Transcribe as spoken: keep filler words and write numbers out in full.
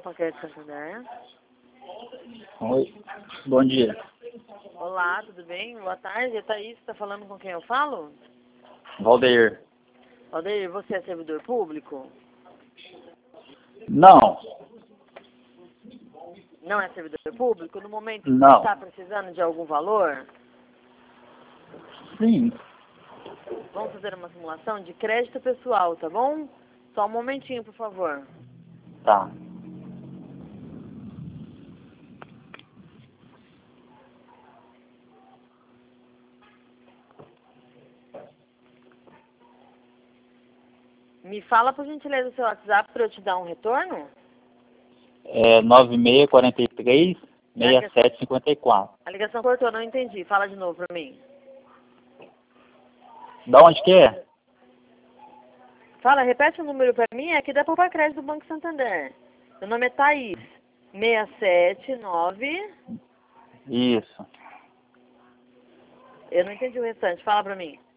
Copa Crédito Santander. Oi, bom dia. Olá, tudo bem? Boa tarde, é Thaís, está falando com quem eu falo? Valdeir. Valdeir, você é servidor público? Não, Não é servidor público? No momento que Não. você está precisando de algum valor, sim, vamos fazer uma simulação de crédito pessoal, tá bom? Só um momentinho, por favor. tá. Me fala, por gentileza, o seu WhatsApp para eu te dar um retorno? É nove seis quatro três, seis sete cinco quatro. A ligação cortou, não entendi. Fala de novo para mim. Da onde que é? Fala, repete o número para mim, é aqui da Copa Crédito do Banco Santander. Meu nome é Thaís. seis sete nove... Isso. Eu não entendi o restante, fala para mim.